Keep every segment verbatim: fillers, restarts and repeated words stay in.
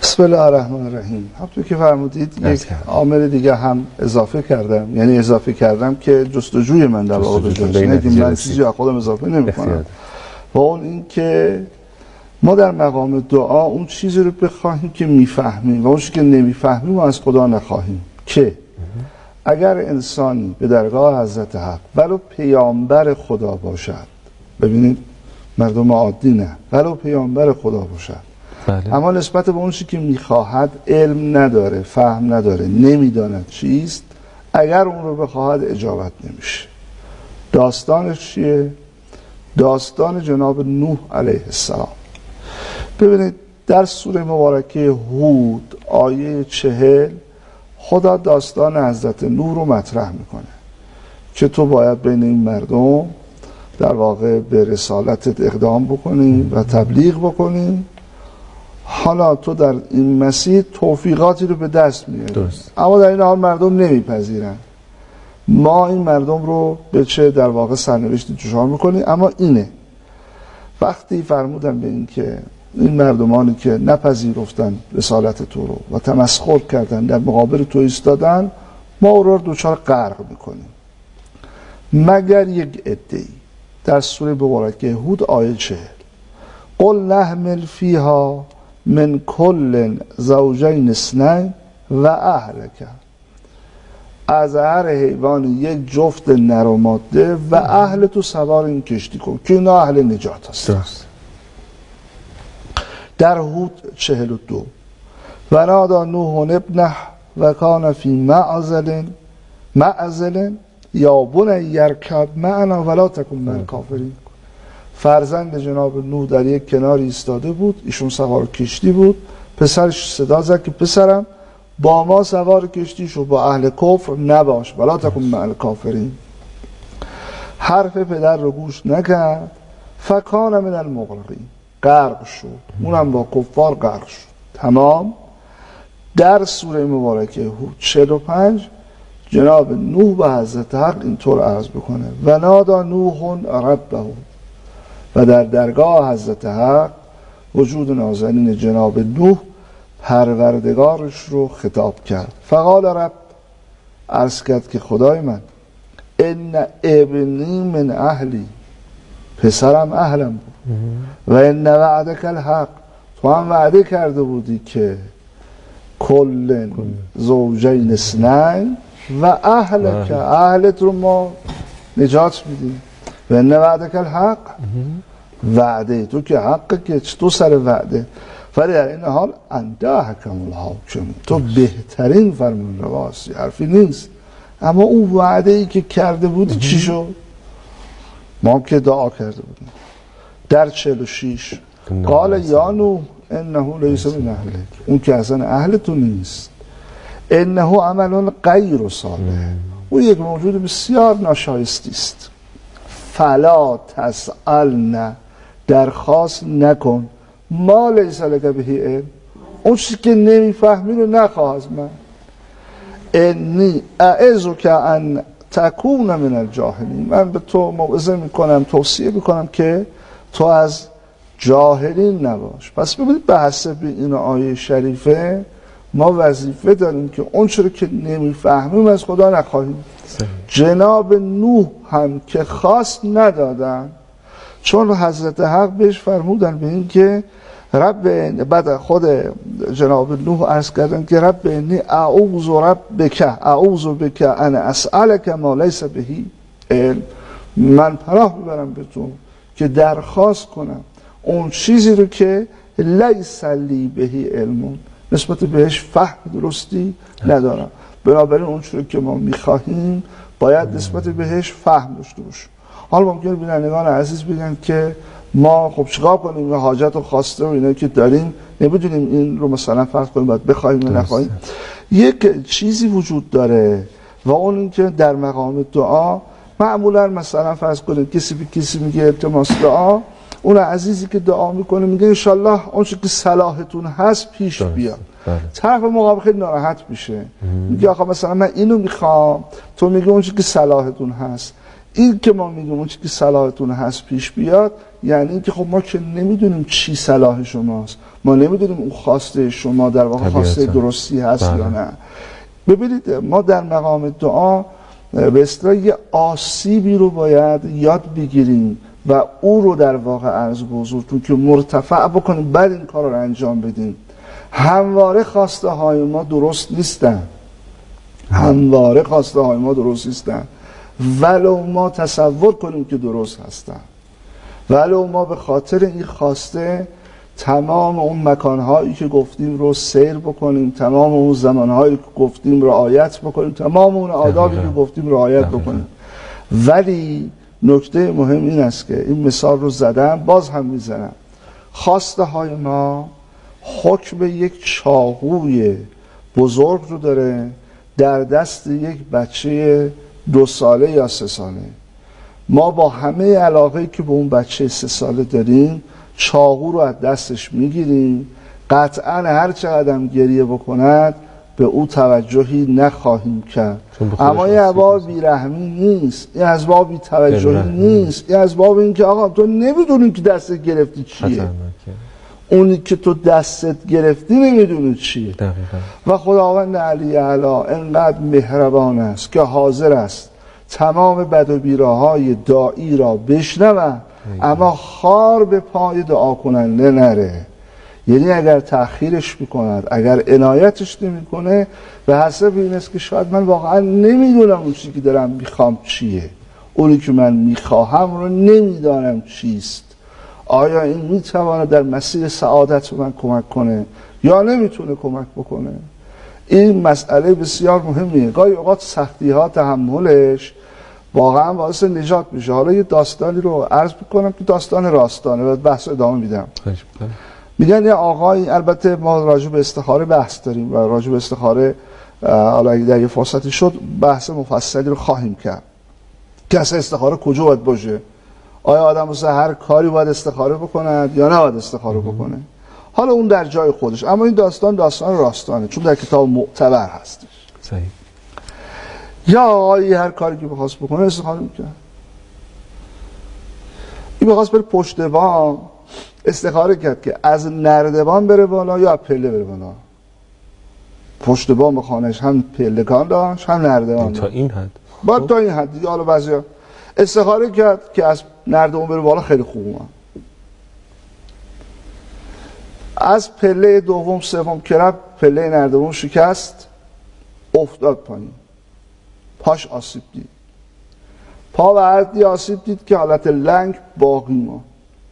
بسم الله الرحمن الرحیم. همونطور که فرمودید یک عامل دیگه هم اضافه کردم، یعنی اضافه کردم که جستجوی من در واقع بجاست، نه که من چیزی از خودم اضافه نمی‌کنم. و اون این که ما در مقام دعا اون چیزی رو بخواهیم که میفهمیم و اون چیزی که نمیفهمیم از خدا نخواهیم. که اگر انسانی به درگاه حضرت حق ولو پیامبر خدا باشد، ببینید مردم عادی نه، ولو پیامبر خدا باشد، بله. اما نسبت به اون چیزی که میخواهد علم نداره، فهم نداره، نمیداند چیست، اگر اون رو بخواهد اجابت نمیشه. داستانش چیه؟ داستان جناب نوح علیه السلام. ببینید در سوره مبارکه هود آیه چهل خدا داستان حضرت نوح رو مطرح میکنه که تو باید بین این مردم در واقع به رسالتت اقدام بکنی و تبلیغ بکنی. حالا تو در این مسیر توفیقاتی رو به دست میاری، اما در این حال مردم نمیپذیرن. ما این مردم رو به چه در واقع سرنوشتی دچار میکنیم؟ اما اینه وقتی فرمودن به این که این مردمانی که نپذیرفتن رسالت تو رو و تمسخر کردن، در مقابل تو ایستادن، ما او رو دچار غرق میکنیم مگر یک عده‌ای. در سوره مبارکه هود آیه چهل قل نحمل فیها من کل زوجین اثنین و اهلک، از هر حیوان یک جفت نر و ماده و اهل تو سوار این کشتی کن که اینا اهل نجات هست. در هود چهل و دو و نادا نوح ابنه و کان فی معزل معزل یا بنی یرکب معنا ولا تکن مع الکافرین. فرزند جناب نوح در یک کناری ایستاده بود، ایشون سوار کشتی بود، پسرش صدا زد که پسرم با ما سوار کشتی شو، با اهل کفر نباش، ولا تکن مع الکافرین. حرف پدر رو گوش نکرد، فکان من المغرقین، غرق شد، اونم با کفار غرق شد. تمام. در سوره مبارکه هود چهل و پنج جناب نوح به حضرت حق اینطور عرض بکنه و نادا نوح ربه، و در درگاه حضرت حق وجود نازنین جناب نوح پروردگارش رو خطاب کرد. فقال رب، عرض کرد که خدای من، ان ابنی من اهلی، پسرم اهلم بود، و ان وعدک الحق، تو هم وعده کرده بودی که کل زوجین اثنین و اهلک، اهلت رو ما نجات میدیم. و ان وعدک الحق، وعده تو که حقه که تو سر وعده، ولی در این حال انت احکم الحاکم، تو بهترین فرمان رواسی، حرفی نیست. اما اون وعده ای که کرده بودی چی شد؟ ما که دعا کرده بودیم. در چهل و شش قال یا نوح انه لیس من اهلک، اون که اصلا اهل تو نیست. انه عمل غیر صالح، اون یک موجود بسیار ناشایستی است. فلا تسألن، درخواست نکن، ما لیس لک به علم، اون چیزی که نمیفهمی رو نخواه از من. انی اعظک ان تکون من الجاهلین، من به تو موعظه میکنم، توصیه میکنم که تو از جاهلین نباش. پس ببینید به حسب این آیه شریفه ما وظیفه داریم که اون چیزی که نمیفهمیم از خدا نخواهیم. جناب نوح هم که خواست ندادن، چون حضرت حق بهش فرمودن به این که رب، بعد خود جناب نوح عرض کردن که رب انی اعوذ ربک اعوذ بک ان اسألک ما لیس به علم، من پناه میبرم به تو که درخواست کنم اون چیزی رو که لیس لی به علم، نسبت بهش فهم درستی ندارم. بنابراین اون چیزی که ما میخواهیم باید نسبت بهش فهم داشته باشیم. حالا ممکنه بینندگان عزیز بگن که ما خب چیکار کنیم، و حاجت و خواسته و اینا که داریم نمیدونیم این رو مثلا فرض کنیم باید بخوایم یا نخواهیم. یک چیزی وجود داره و اون این که در مقام دعا معمولا مثلا فرض کنیم کسی به کسی میگه التماس دعا، اون عزیزی که دعا میکنه میگه انشالله اون چیزی که صلاحتون هست پیش بیاد. طرف مقابل خیلی ناراحت میشه، میگه آقا مثلا من اینو میخوام، تو میگه اون چیزی که صلاحتون هست. این که ما میگیم اون چی که صلاحتون هست پیش بیاد، یعنی اینکه خب ما که نمیدونیم چی صلاح شماست، ما نمیدونیم اون خواسته شما در واقع خواسته درستی هست بله. یا نه. ببینید ما در مقام دعا به اصطلاح یه آسیبی رو باید یاد بگیریم و او رو در واقع عرض به حضورتون که مرتفع بکنیم، بعد این کار رو انجام بدیم. همواره خواسته های ما درست نیستن، همواره خواسته های ما درست نیستن، ولو ما تصور کنیم که درست هستن، ولو ما به خاطر این خواسته تمام اون مکانهایی که گفتیم رو سیر بکنیم، تمام اون زمانهایی که گفتیم رعایت بکنیم، تمام اون آدابی که گفتیم رعایت بکنیم. ولی نکته مهم این است که این مثال رو زدم، باز هم میزنم، خواسته های ما حکم یک چاقوی بزرگ رو داره در دست یک بچه دو ساله یا سه ساله. ما با همه علاقه‌ای که به اون بچه سه ساله داریم چاقو رو از دستش میگیریم، قطعا هر چقدر هم گریه بکند به او توجهی نخواهیم کرد. اما این از باب بیرحمی نیست، این از باب بی توجهی نیست، این از باب این که آقا تو نمیدونی که دستت گرفتی چیه، اونی که تو دستت گرفتی نمیدونی چیه. دقیقا. و خداوند علی اعلی انقدر مهربان است که حاضر است تمام بد و بیراهای داعی را بشنود، اما خار به پای دعا کننده نره. یعنی اگر تأخیرش میکند، اگر عنایتش نمیکنه، به حسب این است که شاید من واقعا نمیدونم اون چیزی که دارم میخوام چیه، اونی که من میخواهم رو نمیدانم چیست. آیا این میتواند در مسیر سعادت به من کمک کنه یا نمیتونه کمک بکنه؟ این مسئله بسیار مهمیه. گاهی اوقات سختی ها تحملش واقعا باعث نجات میشه. حالا یه داستانی رو عرض میکنم که داستان راستانه و بحث ادامه میدم. میگن یه آقای، البته ما راجع به استخاره بحث داریم و راجع به استخاره حالا اگه در یه فرصتی شد بحث مفصلی رو خواهیم کرد که اصلا استخاره کجا باید باشه، آیا آدم واسه هر کاری باید استخاره بکند یا نه باید استخاره بکنه. حالا اون در جای خودش، اما این داستان داستان راستانه چون در کتاب معتبر هستش. صحیح. یا آقایی هر کاری که بخواست بکنه استخاره میکرد. این بخواست بره پشت بام، استخاره کرد که از نردبان بره بالا یا پله بره بالا. پشت بام خانهش هم پلکان داشت هم نردبان. تا این حد. با تا این حد دیگه. حالا بعضیا استخاره کرد که از نردبان بره بالا، خیلی خوب اومد. از پله دوم سوم که رفت، پله نردبان شکست، افتاد پایین، پاش آسیب دید، پا و عردی آسیب دید که حالت لنگ باقی ماند،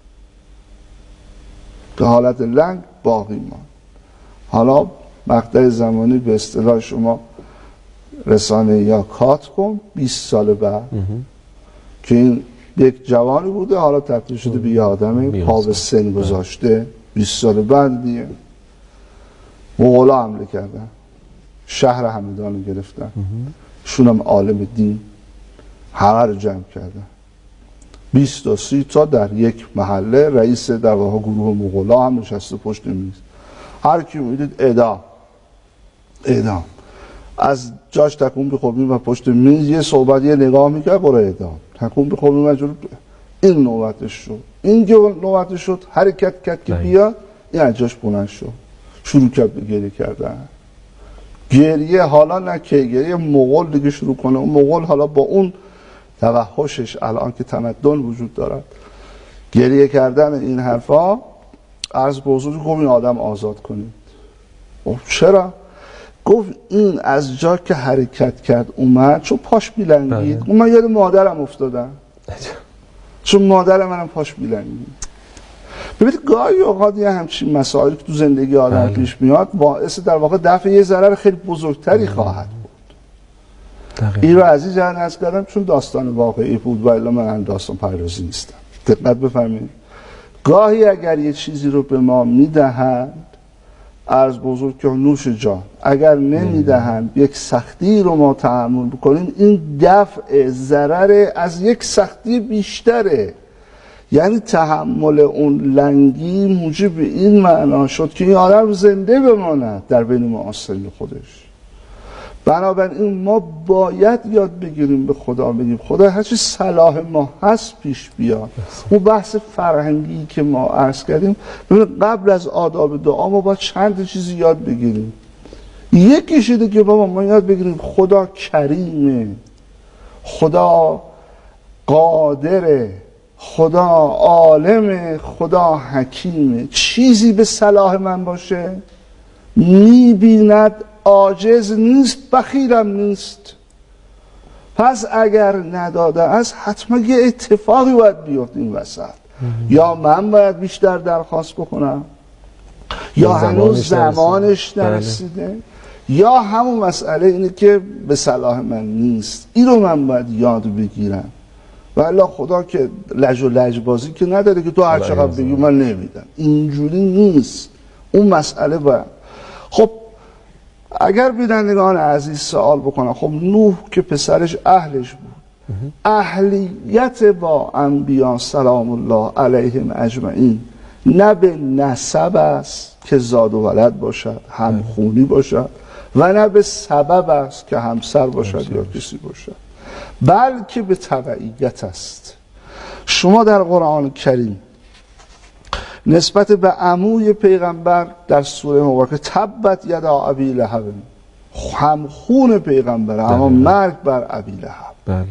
که حالت لنگ باقی ماند. حالا مقطع زمانی به اصطلاح شما رسانه یا کات کن بیست سال بعد که این یک جوانی بوده، حالا تبدیل شده به یه آدم پا به سن گذاشته. بیست سال بعد دیگه مغولا حمله کردن، شهر همدان رو گرفتن، شون هم عالم دین، همه رو جمع کردن، بیست تا سی تا در یک محله. رئیس در واقع گروه مغولا هم نشسته پشت میز، هر کی میدید اعدام اعدام. از جاش تکون بخوریم و پشت میز یه صحبت یه نگاه میکرد، برو اعدام. تکون بخوریم و جلو. این نوبتش شد. این که نوبتش شد حرکت کرد که بیاد، این از جاش بلند شد، شروع کرد به گریه کردن. گریه حالا نه که گریه مغول دیگه شروع کنه. اون مغول حالا با اون توحشش الان که تمدن وجود دارد، گریه کردن این حرفا، عرض به حضور گفت این آدم آزاد کنید. چرا؟ گفت این از جا که حرکت کرد اومد، چون پاش بیلنگید. من یاد مادرم افتادم، چون مادر منم پاش بیلنگید. ببینید گاهی اوقات یه همچین مسائلی که تو زندگی آدم پیش میاد باعث در واقع دفع یه ضرر خیلی بزرگتری خواهد بود. این رو از این جهت عرض کردم چون داستان واقعی بود و الا من داستان پردازی نیستم. دقت بفرمایید. گاهی اگر یه چیزی رو به ما میدهند، عرض بزرگ که نوش جان، اگر نمیدهند یک سختی رو ما تحمل بکنیم، این دفع ضرر از یک سختی بیشتره. یعنی تحمل اون لنگی موجب این معنا شد که این آدم زنده بماند در بین معاصرین خودش. بنابراین ما باید یاد بگیریم به خدا بگیم خدا هرچی صلاح ما هست پیش بیاد. اون بحث فرهنگی که ما عرض کردیم، ببینید قبل از آداب دعا ما باید چند چیزی یاد بگیریم. یکیش اینه که بابا ما یاد بگیریم خدا کریمه، خدا قادره، خدا عالمه، خدا حکیمه. چیزی به صلاح من باشه میبیند، عاجز نیست، بخیلم نیست. پس اگر نداده است حتما یه اتفاقی باید بیفته این وسط. یا من باید بیشتر درخواست بکنم، یا هنوز زمانش نرسیده، یا همون مسئله اینه که به صلاح من نیست. این رو من باید یاد بگیرم. والا خدا که لج و لجبازی که نداره که تو هر چقدر بگی من نمیدم، اینجوری نیست. اون مسئله باید. خب اگر بینندگان عزیز سوال بکنن خب نوح که پسرش اهلش بود، اهلیت با انبیا سلام الله علیهم اجمعین نه به نسب است که زاد و ولد باشد، همخونی باشد، و نه به سبب است که همسر باشد یا کسی باشد، بلکه به تبعیت است. شما در قرآن کریم نسبت به عموی پیغمبر در سوره مبارکه تبت یدا ابی لهب، همخون پیغمبره، اما مرگ بر ابی لهب. بله.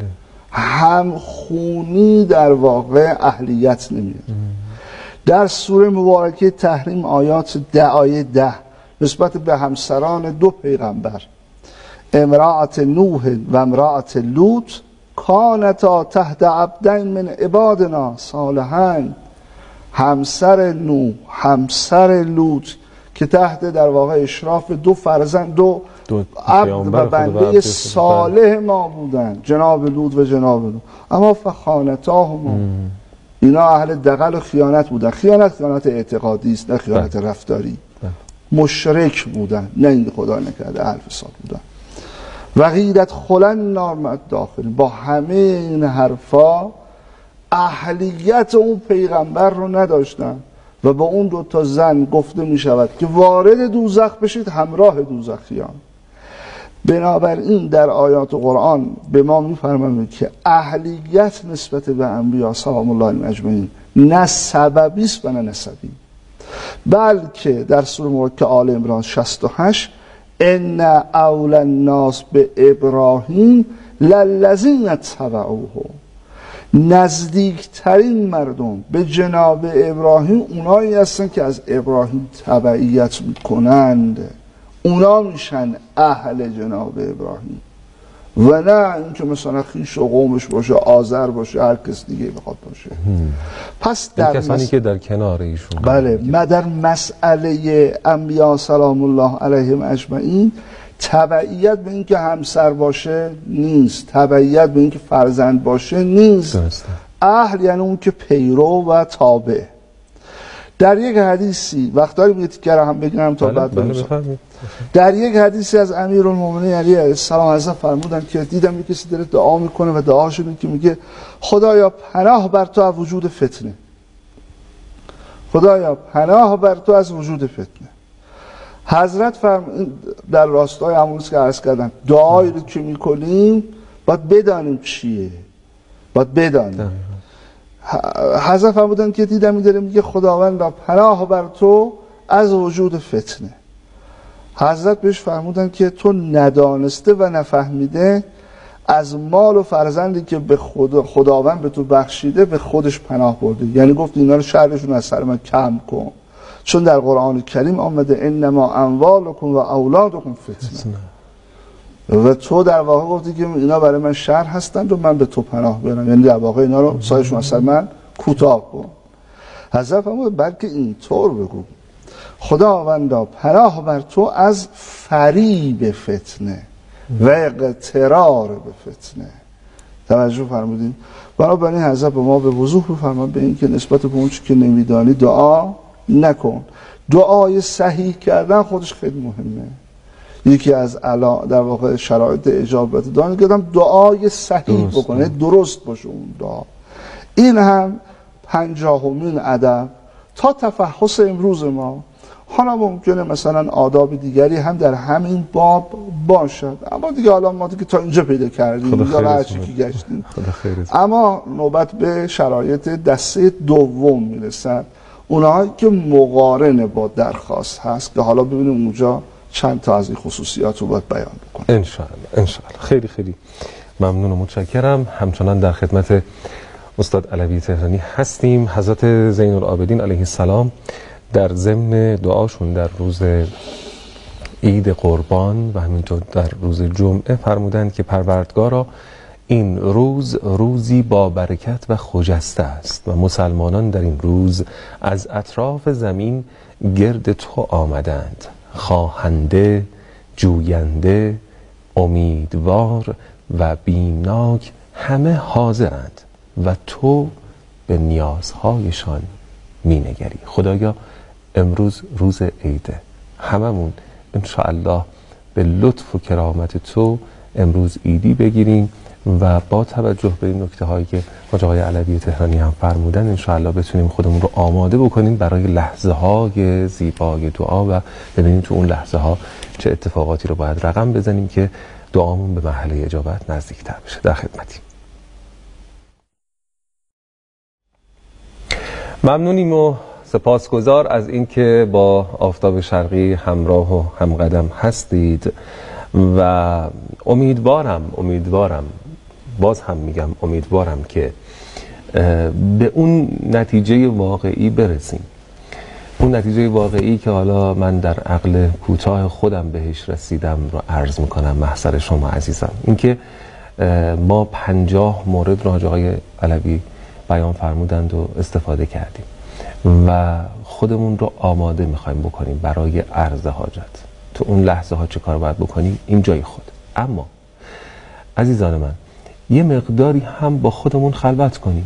همخونی در واقع اهلیت نمیاد. در سوره مبارکه تحریم آیات ده آیه ده نسبت به همسران دو پیغمبر، امرأت نوح و امرأت لوط، کانتا تحت عبدین من عبادنا صالحین. همسر نوح، همسر لوط که تحت در واقع اشراف دو فرزند، دو, دو عبد و بنده صالح ما بودن، جناب لوط و جناب نوح. اما فخانتاهما، اینا اهل دغل و خیانت بودن. خیانت خیانت اعتقادی است، نه خیانت رفتاری. مشرک بودن، نه این خدا نکرده، اهل فساد بودن. و غیرت خلن نار داخل. با همه این حرفا اهلیت اون پیغمبر رو نداشتن و با اون دو تا زن گفته می شود که وارد دوزخ بشید همراه دوزخیان. بنابراین در آیات قرآن به ما می فرماید که اهلیت نسبت به انبیا سلام الله علیهم اجمعین نه سببی است و نه نسبی، بلکه در سوره مبارکه آل عمران شصت و هشت ان اول الناس به ابراهیم للذین اتبعوه، نزدیکترین مردم به جناب ابراهیم اونایی هستن که از ابراهیم تبعیت میکنند، اونا میشن اهل جناب ابراهیم، و نه اینکه مثلا خویش و قومش باشه، آذر باشه، هر کس دیگه بخواد باشه. پس در کسانی مس... که در کنار ایشون. بله، ما در مسئله انبیا سلام الله علیهم اجمعین تبعیت به اینکه همسر باشه نیست، تبعیت به اینکه فرزند باشه نیست. درسته. اهل یعنی اون که پیرو و تابع. در یک حدیثی وقت داریم یه تیکه هم بگم تا بله، بعد بله بله در یک حدیثی از امیرالمومنین علی علیه السلام حضرت فرمودن که دیدم یک کسی داره دعا میکنه و دعاش اینه که میگه خدایا پناه بر تو از وجود فتنه، خدایا پناه بر تو از وجود فتنه. حضرت فرم در راستای همونیست که عرض کردم، دعایی رو که میکنیم باید بدانیم چیه، باید بدانیم. حضرت فرمودن که دیدم این داره میگه خداوند را پناه بر تو از وجود فتنه. حضرت بهش فرمودن که تو ندانسته و نفهمیده از مال و فرزندی که به خدا خداوند به تو بخشیده به خودش پناه برده. یعنی گفت اینا رو شرشون از سر من کم کن، چون در قرآن کریم آمده انما اموالکم و اولادکم فتنه، و تو در واقع گفتی که اینا برای من شر هستند و من به تو پناه برم، یعنی در واقع اینا رو سایشون از سر من کوتاه کن. حضرت فرمود بلکه اینطور بگو خداوندا پناه بر تو از فریب فتنه و اقترار به فتنه. توجه فرمودین؟ بنابراین حضرت به ما به وضوح بفرماد به این که نسبت به اون چی که نمیدانی دعا نکن. دعای صحیح کردن خودش خیلی مهمه. یکی از علا در واقع شرایط اجابت دعا کردم دعای صحیح بکنه، درست باشه اون دعا. این هم پنجاهمین ادب تا تفحص امروز ما. حالا ممکنه مثلا آداب دیگری هم در همین باب باشد، اما دیگه حالا ما دیگه تا اینجا پیدا کردیم یا هر چی که گشتیم. اما نوبت به شرایط دسته دوم میرسد، اونهایی که مقارن با درخواست هست که حالا ببینیم اونجا چند تا از این خصوصیات رو باید بیان بکنیم ان شاء الله. ان شاء الله. خیلی خیلی ممنون و متشکرم. همچنان در خدمت استاد علوی تهرانی هستیم. حضرت زین العابدین علیه السلام در ضمن دعاشون در روز عید قربان و همینطور در روز جمعه فرمودند که پروردگارا این روز روزی با برکت و خجسته است و مسلمانان در این روز از اطراف زمین گرد تو آمدند، خواهنده، جوینده، امیدوار و بیمناک، همه حاضرند و تو به نیازهایشان می نگری. خدایا امروز روز عیده، هممون انشاءالله به لطف و کرامت تو امروز عیدی بگیریم و با توجه به این نکته هایی که حاج آقای علوی تهرانی هم فرمودن انشاءالله بتونیم خودمون رو آماده بکنیم برای لحظه های زیبای دعا و ببینیم تو اون لحظه ها چه اتفاقاتی رو باید رقم بزنیم که دعامون به مرحله اجابت نزدیکتر بشه. در خدمتیم. ممنونیم و سپاسگزار از اینکه با آفتاب شرقی همراه و همقدم هستید و امیدوارم امیدوارم باز هم میگم امیدوارم که به اون نتیجه واقعی برسیم، اون نتیجه واقعی که حالا من در عقل کوتاه خودم بهش رسیدم رو عرض میکنم محضر شما عزیزان. اینکه ما پنجاه مورد رو حاج آقای علوی بیان فرمودند و استفاده کردیم و خودمون رو آماده میخوایم بکنیم برای عرض حاجت. تو اون لحظه ها چه کار باید بکنیم این جای خود. اما عزیزان من یه مقداری هم با خودمون خلوت کنیم.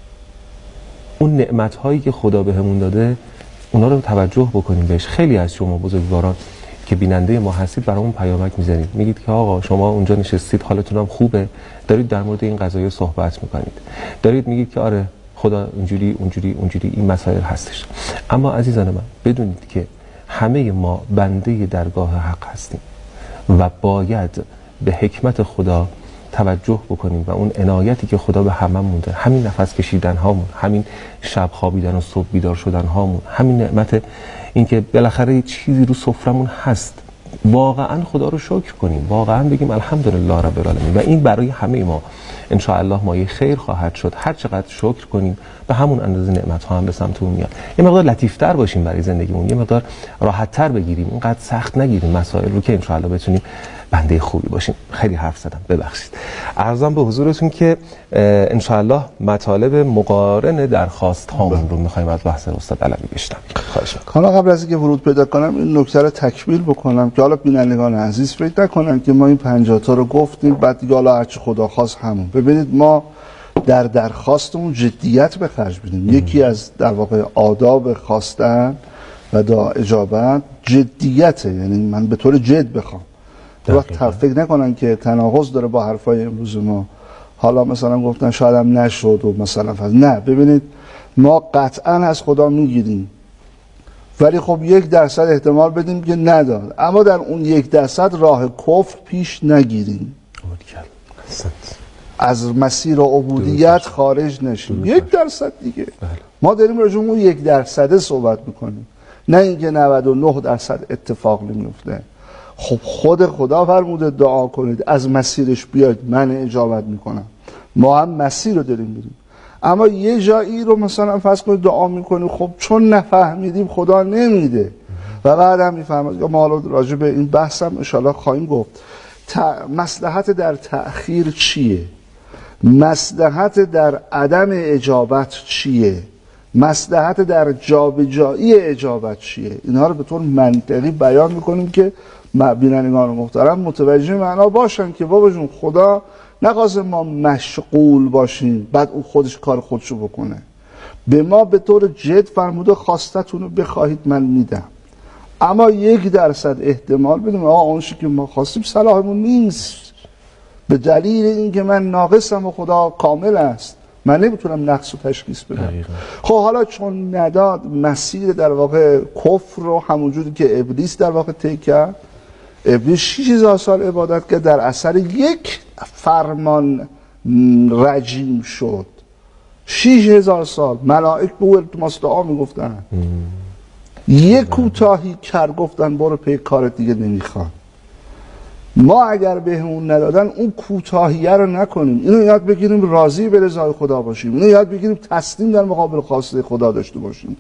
اون نعمت هایی که خدا بهمون داده اونا رو توجه بکنیم بهش. خیلی از شما بزرگواران که بیننده ما هستید برامون پیامک میزنید، میگید که آقا شما اونجا نشستید حالتون هم خوبه، دارید در مورد این قضايا صحبت میکنید، دارید میگید که آره خدا اینجوری اونجوری اونجوری این مسائل هستش. اما عزیزان من بدونید که همه ما بنده درگاه حق هستیم و باید به حکمت خدا توجه بکنیم و اون عنایتی که خدا به همه مونده، همین نفس کشیدن هامون، همین شب خوابیدن و صبح بیدار شدن هامون، همین نعمت اینکه بالاخره چیزی رو سفرمون هست، واقعا خدا رو شکر کنیم، واقعا بگیم الحمدلله رب العالمین و این برای همه ما ان شاء الله مایه خیر خواهد شد. هر چقدر شکر کنیم به همون اندازه نعمت ها هم به سمتمون میاد. یه مقدار لطیفتر باشیم برای زندگیمون، یه مقدار راحت‌تر بگیریم، اینقدر سخت نگیریم مسائل رو که ان شاء الله بتونیم بنده خوبی باشیم. خیلی حرف زدم ببخشید. عرضم به حضورتون که ان شاء الله مطالب مقارن درخواست هامون رو می‌خوایم از بحث استاد علوی بشنویم. خواهش می‌کنم. حالا قبل از اینکه ورود پیدا کنم این نکته رو تکمیل بکنم که حالا بینندگان عزیز فکر نکنن که ما این پنجاه تا رو گفتیم بعد دیگه حالا هر چی خدا خواست همون. ببینید ما در درخواستمون جدیت به خرج بدیم. یکی از در واقع آداب خواستن و دا اجابت جدیته، یعنی من به طور جد بخوام. وقت فکر نکنن که تناقض داره با حرفای امروز ما. حالا مثلا گفتن شاید هم نشد و مثلا فضل. نه، ببینید ما قطعا از خدا میگیریم ولی خب یک درصد احتمال بدیم که نداد، اما در اون یک درصد راه کفر پیش نگیریم، از مسیر عبودیت خارج نشیم. یک درصد دیگه بله. ما داریم راجع به اون یک درصد صحبت میکنیم، نه اینکه نود و نه درصد اتفاق نمیفته. خب خود خدا فرموده دعا کنید از مسیرش بیاید من اجابت میکنم. ما هم مسیر رو داریم میریم، اما یه جایی رو مثلا فرض کنید دعا میکنیم خب چون نفهمیدیم خدا نمیده و بعد هم میفهمید. ما حالا راجع به این بحث هم انشاءالله خواهیم گفت. مصلحت در تأخیر چیه؟ مصلحت در عدم اجابت چیه؟ مصلحت در جابجایی اجابت چیه؟ اینها رو به طور منطقی بیان میکنیم که بینندگان محترم متوجه معنا باشن که بابا جون خدا نخواسته ما مشغول باشیم بعد اون خودش کار خودشو بکنه. به ما به طور جد فرموده خواستتون رو بخواهید من میدم، اما یک درصد احتمال بدیم آقا اون چیزی که ما خواستیم صلاحمون نیست به دلیل اینکه من ناقصم و خدا کامل است، من نمیتونم نقص رو تشخیص بدم. خب حالا چون نداد مسیر در واقع کفر رو همونجوری که ابلیس در واقع طی کرد ابلیس شش هزار سال عبادت که در اثر یک فرمان رجیم شد. شش هزار سال ملائک به او التماس دعا میگفتن، یک کوتاهی کرد گفتن برو پی کارت دیگه نمیخوان. ما اگر بهمون ندادن اون کوتاهیه رو نکنیم، اینو یاد بگیریم راضی به رضای خدا باشیم، اینو یاد بگیریم تسلیم در مقابل خواسته خدا داشته باشیم،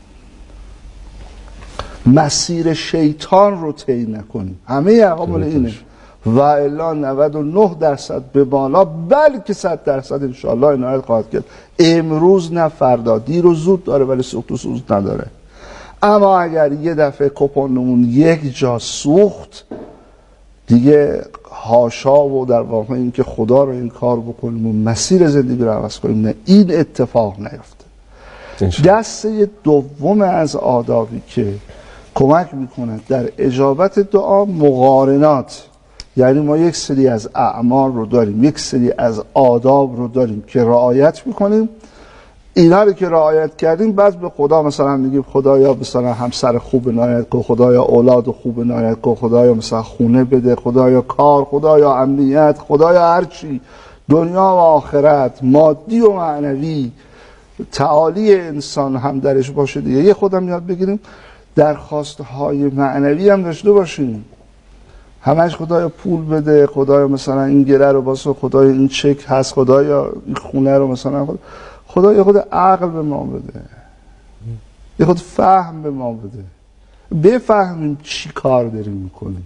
مسیر شیطان رو طی نکنیم. همه عوامل اینه و الا نود و نه درصد به بالا بلکه صد درصد انشاءالله عنایت خواهد کرد. امروز نه فردا، دیر و زود داره ولی سوخت و سوز نداره. اما اگر یه دفعه کپانمون یک جا سوخت دیگه حاشا و در واقع این که خدا رو این کار بکنیم و مسیر زندگی رو عوض کنیم، نه این اتفاق نیفته. دسته دوم از آدابی که کمک میکنه در اجابت دعا مقارنات، یعنی ما یک سری از اعمال رو داریم، یک سری از آداب رو داریم که رعایت میکنیم، اینا رو که رعایت کردیم بعد به خدا مثلا میگیم خدایا مثلا همسر خوب عنایت کن، خدایا اولاد خوب عنایت کن، خدایا مثلا خونه بده، خدایا کار، خدایا امنیت، خدایا هرچی، دنیا و آخرت، مادی و معنوی، تعالی انسان هم درش باشه دیگه. یه خودم یاد بگیریم درخواست های معنوی هم داشته باشیم، همش خدایا پول بده، خدایا مثلا این گره رو باسو، خدایا این چک هست، خدایا این خونه رو مثلا خدا. خدا یه خود عقل به ما بده، یه خود فهم به ما بده، بفهمیم چی کار داریم میکنیم.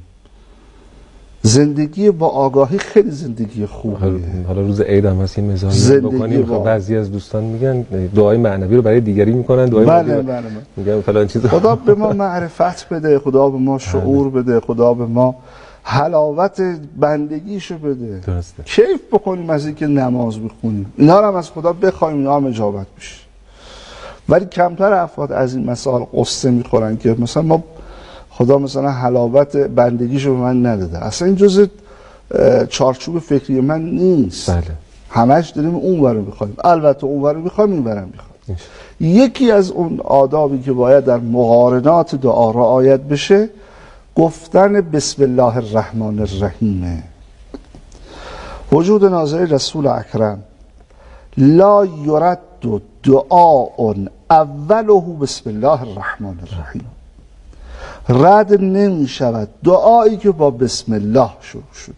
زندگی با آگاهی خیلی زندگی خوبیه. حالا روز عید هم هست این مزاحم بکنیم. با... بعضی از دوستان میگن دعای معنوی رو برای دیگری میکنن، دعای بله بله بله. میگن فلان چیز. خدا به ما معرفت بده، خدا به ما شعور بده، خدا به ما حلاوت بندگیشو بده، درسته. کیف بکنیم از اینکه نماز بخونیم، اینا رو هم از خدا بخوایم، اینا هم اجابت بشه. ولی کمتر افراد از این مسائل قصه میخورن که مثلا ما خدا مثلا حلاوت بندگیشو به من نداده. اصلا این جزء چارچوب فکری من نیست. بله. همش داریم اون ور رو میخوایم، البته اون ور رو میخوایم، این ور میخوایم. یکی از اون آدابی که باید در مقارنات دعا رعایت بشه گفتن بسم الله الرحمن الرحیم. وجود ناظر رسول اکرم لا یرد دعاء اوله بسم الله الرحمن الرحیم، رد نمی شود دعایی که با بسم الله شروع شده.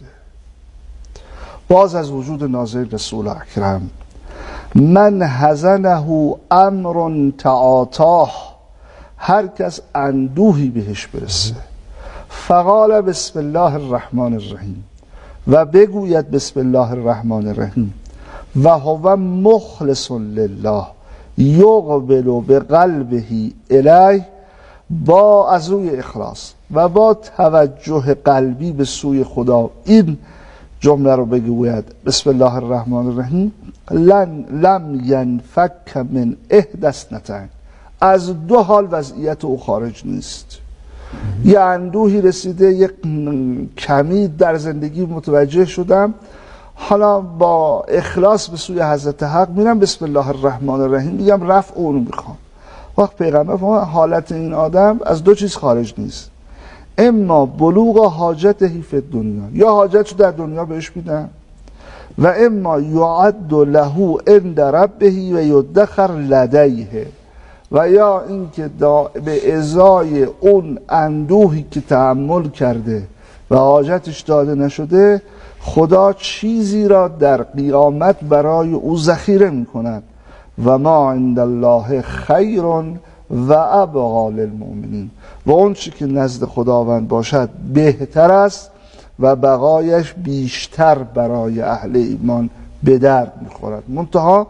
باز از وجود ناظر رسول اکرم من حزنه امر تعاطاه، هر کس اندوهی بهش برسه فقال بسم الله الرحمن الرحیم و بگوید بسم الله الرحمن الرحیم و هو مخلص لله یقبل بقلبه الیه، با از روی اخلاص و با توجه قلبی به سوی خدا این جمله رو بگوید بسم الله الرحمن الرحیم، لن لم ینفک من احدى اثنتین، از دو حال وضعیت او خارج نیست. یه اندوهی رسیده، یک کمی در زندگی متوجه شدم، حالا با اخلاص به سوی حضرت حق میرم بسم الله الرحمن الرحیم میگم، رفع اونو میخوام. وقت پیغمبر فرمود حالت این آدم از دو چیز خارج نیست، اما بلوغ حاجت فی دنیا، یا حاجتشو در دنیا بهش میدن، و اما یعد له عند ربه و یدخر لدیه، و یا اینکه به ازای اون اندوهی که تحمل کرده و حاجتش داده نشده خدا چیزی را در قیامت برای او ذخیره میکند و ما عند الله خیر و ابقا للمؤمنین، و اون چی که نزد خداوند باشد بهتر است و بقایش بیشتر برای اهل ایمان به درد میخورد. منتها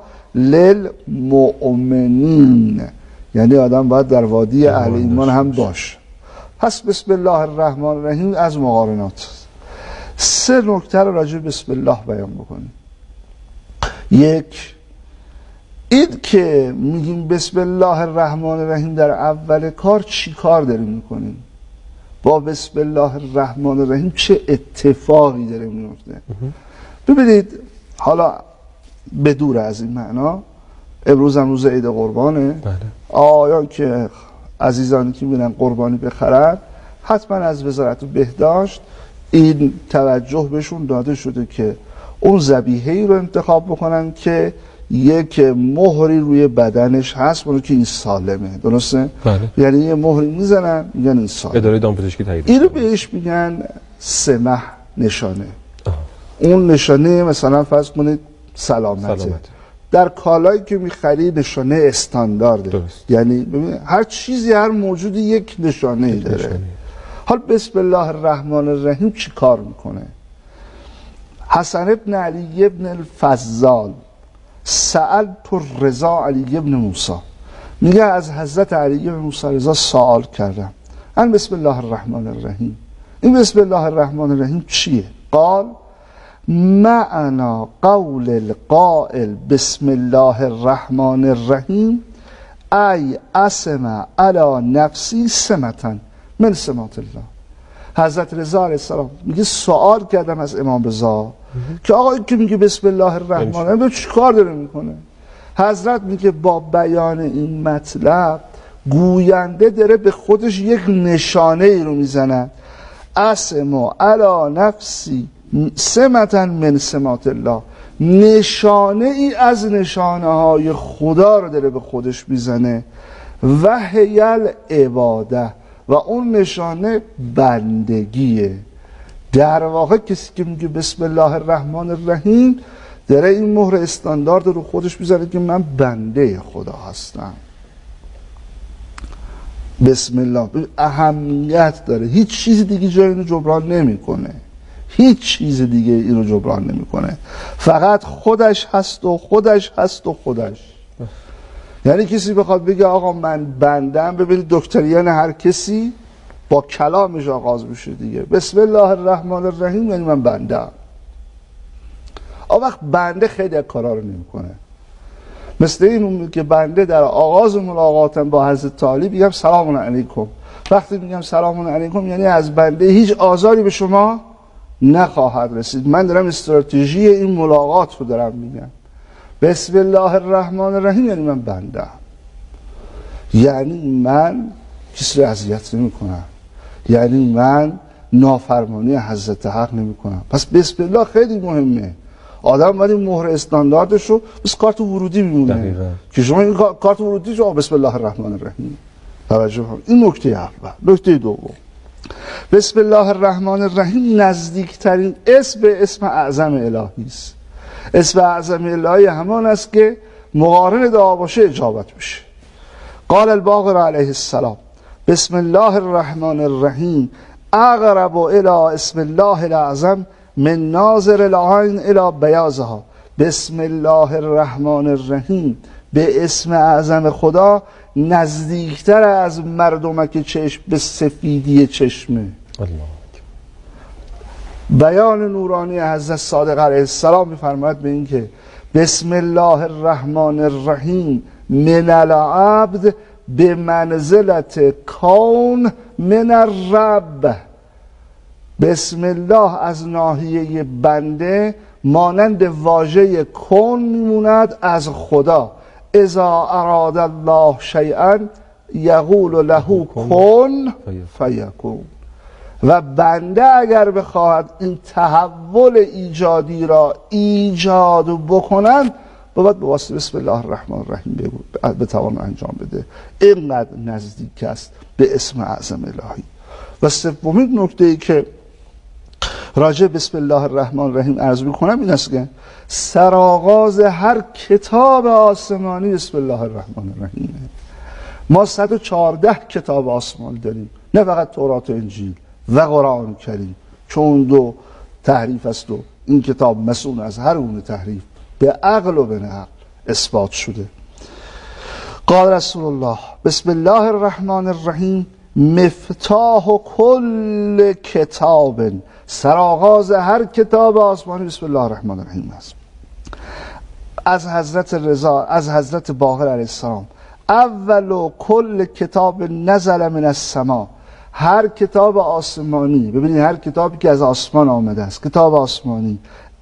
للمؤمنین، یعنی آدم باید در وادی اهل ایمان هم باشه. پس بسم الله الرحمن الرحیم از مقارنات. سه نکته رو راجع بسم الله بیان بکنیم. یک، این که میگیم بسم الله الرحمن الرحیم در اول کار چی کار داریم میکنیم؟ با بسم الله الرحمن الرحیم چه اتفاقی داره میفته؟ ببینید حالا بدور از این معنا، امروز هم روز عید قربانه. بله. آیا که عزیزانی که میرن قربانی بخرن حتما از وزارت بهداشت این توجه بهشون داده شده که اون ذبیحه‌ای رو انتخاب بکنن که یک مهری روی بدنش هست، اون که این سالمه. درسته؟ بله. یعنی یه مهری میزنن میگن این سالمه. اداره دامپزشکی تایید. اینو بهش میگن سمه نشانه. آه. اون نشانه مثلا فرض کنید سلامته. سلامت. در کالایی که میخری نشانه استاندارده. درست. یعنی ببین هر چیزی، هر موجودی یک نشانه ای داره. نشانه. حال بسم الله الرحمن الرحیم چی کار میکنه؟ حسن ابن علی ابن الفضال سألت رضا علی ابن موسی، میگه از حضرت علی ابن موسی رضا سوال کردم ان بسم الله الرحمن الرحیم، این بسم الله الرحمن الرحیم چیه؟ قال معنا قول القائل بسم الله الرحمن الرحیم ای اسم علی نفسی سمتن من سمات الله. حضرت رضا علیه السلام میگه سوال کردم از امام رضا که آقا این که میگه بسم الله الرحمن الرحیم چی کار داره میکنه؟ حضرت میگه با بیان این مطلب گوینده داره به خودش یک نشانه ای رو میزنه، اسم علی نفسی سمتن من سمات الله، نشانه ای از نشانه های خدا رو داره به خودش میزنه، و هیل عباده، و اون نشانه بندگیه. در واقع کسی که میگه بسم الله الرحمن الرحیم داره این مهر استاندارد رو خودش میزنه که من بنده خدا هستم. بسم الله اهمیت داره، هیچ چیز دیگه جای اینو جبران نمیکنه، هیچ چیز دیگه اینو جبران نمیکنه، فقط خودش هست و خودش هست و خودش. یعنی کسی بخواد بگه آقا من بندم، ببینید دکتریان هر کسی با کلامش آغاز میشه دیگه، بسم الله الرحمن الرحیم یعنی من بندم. آن وقت بنده خیلی از کارا رو نمیکنه، مثل این که بنده در آغاز ملاقاتم با حضرت تعالی میگم سلام علیکم، وقتی میگم سلام علیکم یعنی از بنده هیچ آزاری به شما نخواهد رسید. من دارم استراتژی این ملاقات رو دارم میگم. بسم الله الرحمن الرحیم یعنی من بندم، یعنی من کسی رو اذیت نمی کنم، یعنی من نافرمانی حضرت حق نمی کنم. پس بسم الله خیلی مهمه. آدم باید این مهر استانداردش رو بس کارت ورودی میمونه دقیقا. که شما این کارت ورودی شما بسم الله الرحمن الرحیم توجه کنید. این نکته اول. نکته دوم، بسم الله الرحمن الرحیم نزدیکترین اسم به اسم اعظم الهی است. اسم اعظم الهی همان است که مقارن دعا باشه اجابت میشه. قال الباقر علیه السلام بسم الله الرحمن الرحیم اقرب الى اسم الله الاعظم من ناظر العین الى بیاضها. بسم الله الرحمن الرحیم به اسم اعظم خدا نزدیکتر از مردمک چشم به سفیدی چشمه. الله. بیان نورانی حضرت صادق علیه السلام می‌فرماید به این که بسم الله الرحمن الرحیم من العبد به منزلت کون من الرب. بسم الله از ناحیه بنده مانند واژه کون میموند از خدا. اذا اراد الله شیئا یقول له کن فیکون. و بنده اگر بخواهد این تحول ایجادی را ایجاد بکنند باید به واسطه بسم الله الرحمن الرحیم بتوان انجام بده. اینقدر نزدیک است به اسم اعظم الهی. و سومین نکته ای که راجع بسم الله الرحمن الرحیم عرض میکنم این است که سرآغاز هر کتاب آسمانی بسم الله الرحمن الرحیمه. ما صد و چهارده کتاب آسمانی داریم، نه فقط تورات و انجیل و قرآن کریم، چون دو تحریف است و این کتاب مسئول از هر گونه تحریف به عقل و به نقل اثبات شده. قال رسول الله بسم الله الرحمن الرحیم مفتاح کل کتاب. سرآغاز هر کتاب آسمانی بسم الله الرحمن الرحیم است. از حضرت رضا، از حضرت باقر علیه السلام اول کل کتاب نزل من السما. هر کتاب آسمانی، ببینید هر کتابی که از آسمان آمده است، کتاب آسمانی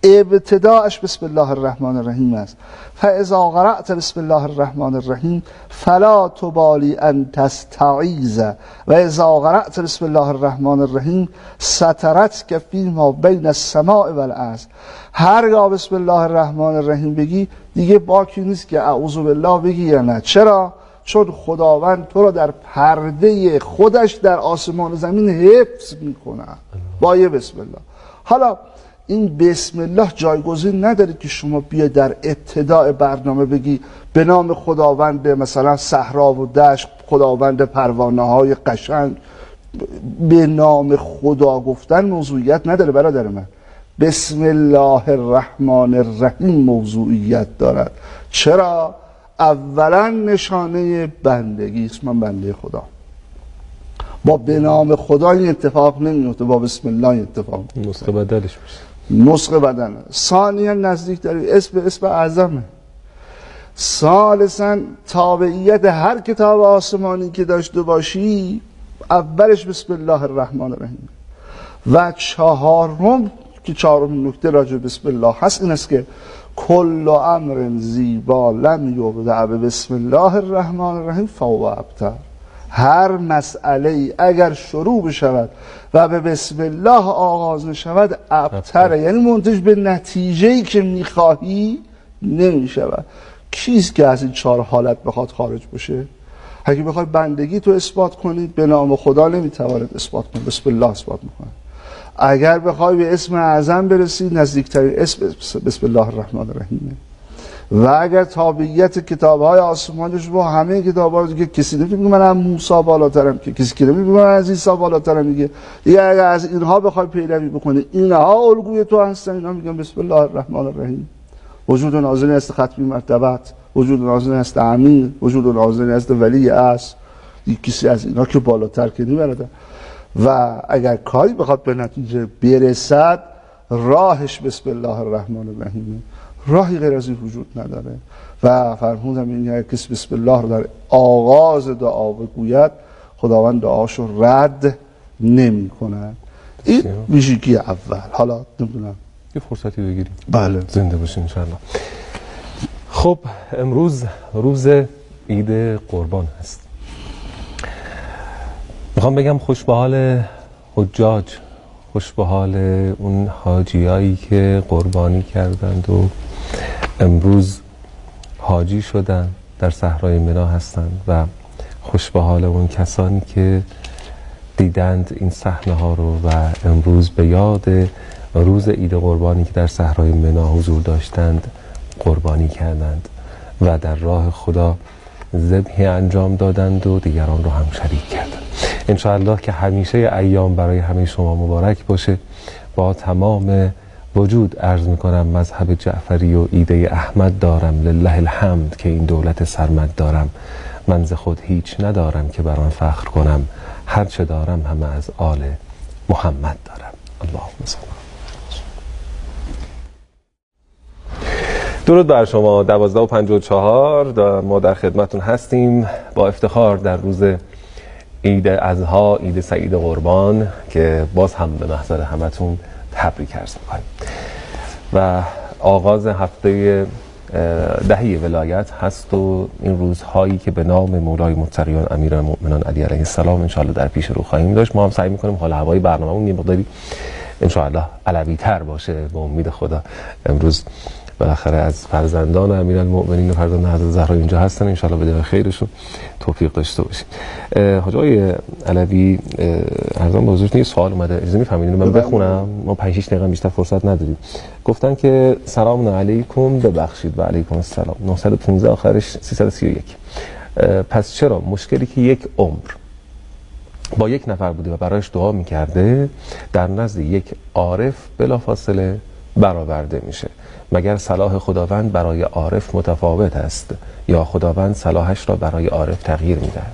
ابتداءش بسم الله الرحمن الرحیم است. فاذا قرأت بسم الله الرحمن الرحیم فلا تبالی ان تستعیذ و اذا قرأت بسم الله الرحمن الرحیم سترتک فیما بین السماء والارض. هرگاه بسم الله الرحمن الرحیم بگی دیگه باکی نیست که اعوذ بالله بگی یا نه. چرا؟ چون خداوند تو را در پرده خودش در آسمان و زمین حفظ میکنه با یه بسم الله. حالا این بسم الله جایگزین نداره که شما بیا در ابتداء برنامه بگی به نام خداوند مثلا صحرا و دشت، خداوند پروانه های قشنگ. به نام خدا گفتن موضوعیت نداره برادر من. بسم الله الرحمن الرحیم موضوعیت دارد. چرا؟ اولا نشانه بندگی است، من بنده خدا. با به نام خدا این اتفاق نمیفته، با بسم الله این اتفاق نسخه بدلش میشه. نسخه بدن. ثانیا نزدیک داری اسم اسم اعظمه. ثالثا تابعیت هر کتاب آسمانی که داشته باشی اولش بسم الله الرحمن الرحیم. و چهارم که چهارم نکته راجع بسم الله هست این است که کل امر زیبا لم یبدأ بسم الله الرحمن الرحیم فهو ابتر. هر مسئله اگر شروع بشود و به بسم الله آغاز نشود ابتره، یعنی منتج به نتیجه‌ای که میخواهی نمیشود. کیست که از این چهار حالت بخواد خارج بشه؟ اگه بخوای بندگی تو اثبات کنی به نام خدا نمیتواند اثبات کنی، بسم الله اثبات میکنه. اگر بخوای به اسم اعظم برسی نزدیکترین اسم بسم الله الرحمن الرحیم. و اگر تابعیت کتاب‌های آسمانیش با همه کتاب‌ها دیگه کسی نمیگه من از موسی بالاترم، که کسی که نمیگه من از عیسی بالاترم. میگه دیگه اگر از اینها بخوای پیروی بکنی اینها الگوی تو هستن، اینا میگن بسم الله الرحمن الرحیم. وجود نازلی است ختمی مرتبت، وجود نازلی است امیر، وجود نازلی است ولی است. کسی از اینا که بالاتر که نمیبرده. و اگر کاری بخواد به نتیجه برسد راهش بسم الله الرحمن الرحیم، راهی غیر از این وجود نداره. و فرمودم این کسی بسم الله رو در آغاز دعا بگوید خداوند دعاشو رد نمی کند. این ویژگی اول. حالا نمیدونم یه فرصتی بگیریم. بله زنده باشین انشاءالله. خب امروز روز عید قربان هست. میخوام بگم خوش به حال حجاج، خوش به حال اون حاجیایی که قربانی کردند و امروز حاجی شدن در صحرای منی هستند. و خوش به حال اون کسانی که دیدند این صحنه ها رو و امروز به یاد روز عید قربانی که در صحرای منی حضور داشتند قربانی کردند و در راه خدا ذبحی انجام دادند و دیگران رو هم شریک کردند. انشاءالله که همیشه ایام برای همه شما مبارک باشه. با تمام وجود عرض میکنم مذهب جعفری و ایده احمد دارم، لله الحمد که این دولت سرمد دارم. من ز خود هیچ ندارم که بر آن فخر کنم، هر چه دارم همه از آل محمد دارم. اللهم صل. درود بر شما. دوازده و پنجاه و چهار ما در خدمتون هستیم با افتخار در روز عید اضحی، عید سعید قربان که باز هم به محضر همتون تبریک عرض می‌کنیم. و آغاز هفته دهی ولایت هست و این روزهایی که به نام مولای متقیان امیرالمؤمنان علی علیه السلام انشاءالله در پیش رو خواهیم داشت. ما هم سعی می‌کنیم حال هوای برنامه‌مون یه مقداری انشاءالله علوی‌تر باشه به امید خدا. امروز بالاخره از فرزندان امیرالمؤمنین و فرزندان حضرت زهرا اینجا هستن، انشاءالله به خیرشون توفیق داشته باشیم. حاج آقای علوی ارزم به حضورتون یه سوال اومده، اجازه می‌فرمایید من بخونم؟ ما پنج شش دقیقه بیشتر فرصت نداریم. گفتن که سلام علیکم، ببخشید و علیکم السلام. نهصد و پانزده آخرش سیصد و سی و یک. پس چرا مشکلی که یک عمر با یک نفر بوده و برایش دعا می‌کرده در نزد یک عارف بلافاصله برآورده میشه؟ مگر صلاح خداوند برای عارف متفاوت است یا خداوند صلاحش را برای عارف تغییر میدهد؟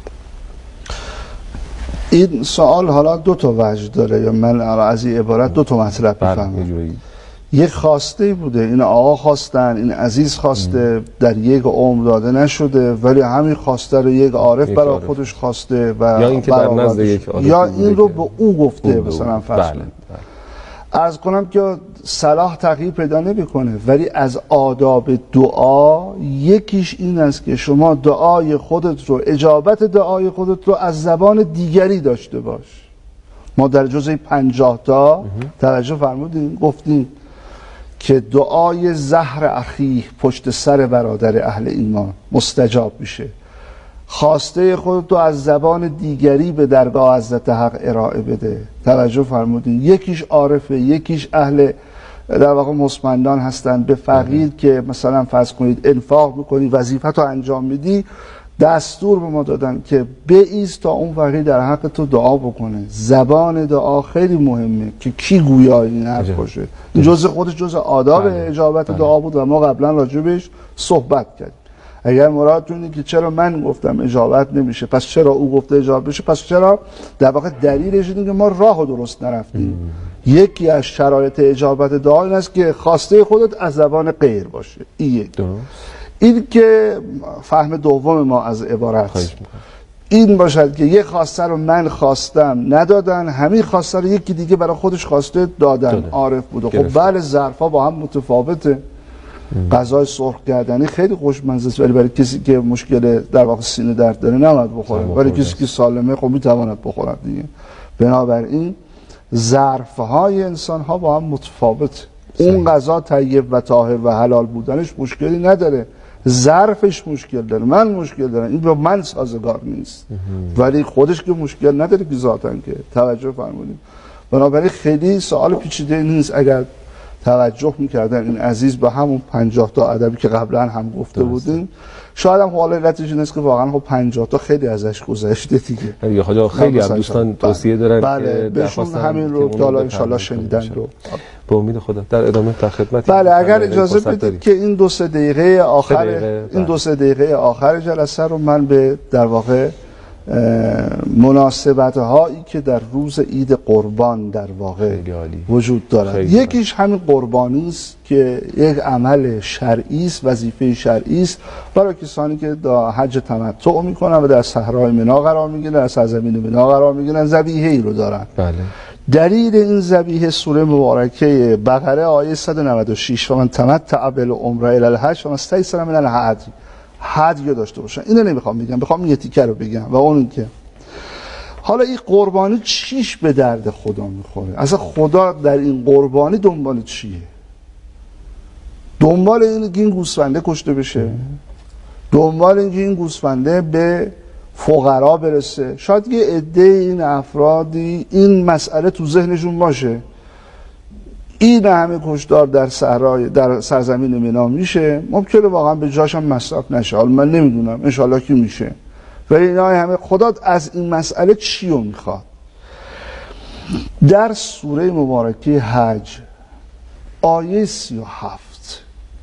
این سوال حالا دو تا وجه داره، یا من از این عبارت دو تا مطلب میفهمم. یک خواسته بوده، این آقا خواستن، این عزیز خواسته، ام. در یک عمر داده نشده، ولی همین خواسته رو یک عارف برای عارف. خودش خواسته و یا این که در نزد یک عارف یا این رو به او گفته مثلا فرض. بله. عرض کنم که صلاح تغییر پیدا نمیکنه، ولی از آداب دعا یکیش این است که شما دعای خودت رو، اجابت دعای خودت رو از زبان دیگری داشته باش. ما در جزء پنجاه تا توجه فرمودیم گفتیم که دعای زهر اخیه پشت سر برادر اهل ایمان مستجاب میشه. خواسته خودت رو از زبان دیگری به درگاه حضرت حق ارائه بده. توجه فرمودین. یکیش عارفه، یکیش اهل در واقع مسمندان هستن. به فقیر که مثلا فرض کنید انفاق میکنی، وظیفت رو انجام میدی، دستور به ما دادن که بایست تا اون فقیر در حق تو دعا بکنه. زبان دعا خیلی مهمه که کی گویا این حرف باشه. این جزء خودش جزء آداب اجابت دعا بود و ما قبلا راجبش صحبت کردیم. اگر مرادتون اینه که چرا من گفتم اجابت نمیشه، پس چرا او گفته اجابت بشه، پس چرا، در واقع دلیلش اینه که ما راه درست نرفتیم. یکی از شرایط اجابت دعا این است که خواسته خودت از زبان غیر باشه. این یک. درست. این که فهم دوم ما از عبارت این باشد که یک خواسته رو من خواستم ندادن، همین خواسته رو یکی دیگه برای خودش خواسته دادن. داده. عارف بوده. خب بله ظرفا با هم متفاوته. غذای سرخ کردنی خیلی خوشمزه است، ولی برای کسی که مشکل در واقع سینه درد داره نباید بخوره، ولی کسی که سالمه خب میتواند بخورد دیگه. بنابراین ظرفهای انسان ها با هم متفاوت. اون غذا طیب و طاهر و حلال بودنش مشکلی نداره، ظرفش مشکل داره. من مشکل دارم، این با من سازگار نیست، ولی خودش که مشکل نداره که ذاتاً که. توجه فرمودید. بنابراین خیلی سوال پیچیده نیست. اگر توجه میکردن این عزیز به همون پنجاه تا ادبی که قبلا هم گفته بودیم، شاید هم حالا علتش این است که واقعا خب پنجاه تا خیلی ازش گذشته دیگه. یا حالا خیلی هم دوستان توصیه دارن بله که بهشون همین رو که حالا ان شاءالله شنیدن رو به امید خدا در ادامه در خدمت. بله اگر اجازه بدید که این دو سه دقیقه آخر دقیقه این دو سه دقیقه آخر جلسه رو من به در واقع مناسبت هایی که در روز عید قربان در واقع وجود دارد. یکیش همین قربانی است که یک عمل شرعی است، وظیفه شرعی است برای کسانی که در حج تمتع میکنن و در صحرای منی قرار میگیرن، در سرزمین منی قرار میگیرن، ذبیحه ای رو دارن. بله. دلیل این ذبیحه سوره مبارکه بقره آیه صد و نود و شش و من تمتع بالعمره الی الحج و استیسر من الهدی. هدیه داشته باشن. اینو نمیخوام بگم، میخوام یه تیکه رو بگم و اون که حالا این قربانی چیش به درد خدا میخوره؟ اصلا خدا در این قربانی دنبال چیه؟ دنبال اینه که این گوسفنده کشته بشه، دنبال اینه که این گوسفنده به فقرا برسه. شاید یه عده این افرادی این مسئله تو ذهنشون باشه، این همه کشتار در صحرای در سرزمین مینا میشه، ممکنه واقعا به جاش هم مصرف نشه، حالا من نمیدونم ان شاءالله که میشه، ولی اینا همه خدا از این مسئله چی رو میخواد؟ در سوره مبارکه حج آیه سی و هفت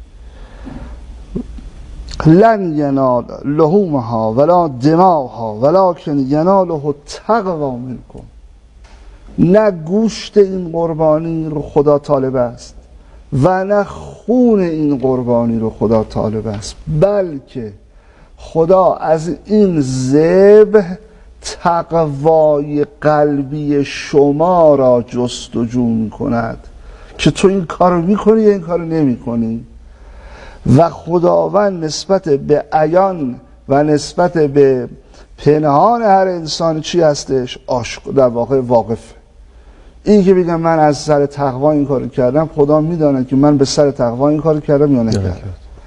لن ینال لحومها ولا دماغها ولکن یناله التقوی منکم. نه گوشت این قربانی رو خدا طالب است و نه خون این قربانی رو خدا طالب است، بلکه خدا از این ذبح تقوای قلبی شما را جستجو می کند که تو این کار رو می کنی یا این کار رو نمی کنی. و خداوند نسبت به عیان و نسبت به پنهان هر انسان چی هستش؟ عاشق در واقع واقفه. این که بگم من از سر تقوا این کارو کردم، خدا میدونه که من به سر تقوا این کارو کردم یا نکردم.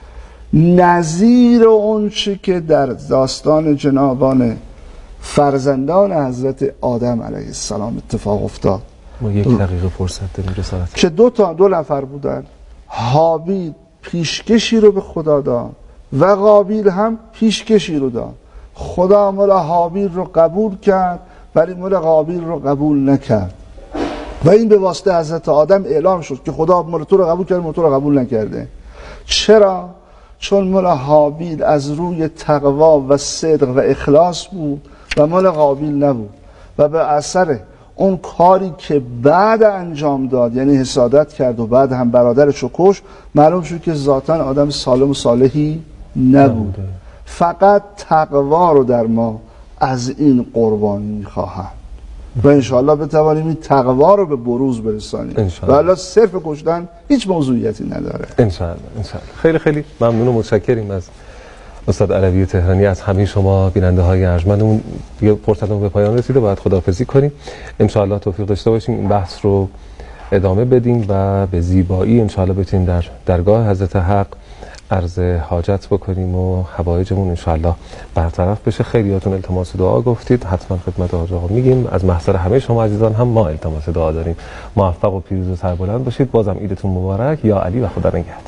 نظیر اون چی که در داستان جنابان فرزندان حضرت آدم علیه السلام اتفاق افتاد. ما یک دقیقه فرصت داریم رسالت. که دو تا دو نفر بودن، حابیل پیشکشی رو به خدا داد و قابیل هم پیشکشی رو داد. خدا مال حابیل رو قبول کرد ولی مال قابیل رو قبول نکرد و این به واسطه حضرت آدم اعلام شد که خدا مال تو رو قبول کرد، مال تو رو قبول نکرده. چرا؟ چون مال حابیل از روی تقوا و صدق و اخلاص بود و مال قابیل نبود و به اثر اون کاری که بعد انجام داد، یعنی حسادت کرد و بعد هم برادرش رو کشت، معلوم شد که ذاتاً آدم سالم و صالحی نبود. فقط تقوا رو در ما از این قربانی میخواهند. و انشاءالله بتوانیم این تقوا رو به بروز برسانیم و حالا صرف کشتن هیچ موضوعیتی نداره. انشاءالله انشاءالله. خیلی خیلی ممنون و متشکریم از استاد علوی تهرانی، از همه شما بیننده های ارجمند. دیگه فرصتمون به پایان رسیده، باید خداحافظی کنیم. انشاءالله توفیق داشته باشیم این بحث رو ادامه بدیم و به زیبایی انشاءالله بتونیم در درگاه حضرت حق عرض حاجت بکنیم و حوایجمون انشاءالله برطرف بشه. خیلیاتون التماس دعا گفتید، حتما خدمت حاج آقا میگیم. از محضر همه شما عزیزان هم ما التماس دعا داریم. موفق و پیروز و سربلند باشید. بازم عیدتون مبارک. یا علی و خدا نگهدار.